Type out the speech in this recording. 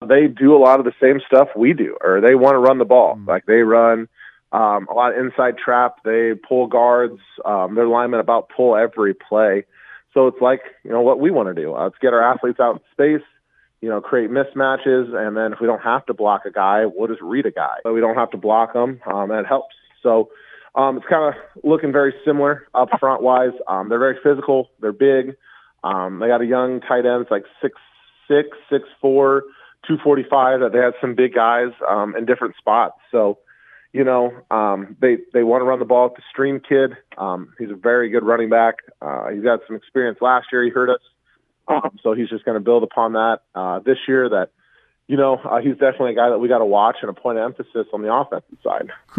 they do a lot of the same stuff we do, or they want to run the ball. Like they run a lot of inside trap. They pull guards. Their linemen about pull every play. So it's like, what we want to do. Let's get our athletes out in space, create mismatches, and then if we don't have to block a guy, we'll just read a guy. So we don't have to block them, and it helps. So it's kind of looking very similar up front wise. They're very physical. They're big. They got a young tight end, it's like 6'6", 6'4", 245. That they have some big guys in different spots. So, they want to run the ball with the Stream kid. He's a very good running back. He's got some experience last year. He hurt us. So he's just going to build upon that this year. That, he's definitely a guy that we got to watch and a point of emphasis on the offensive side.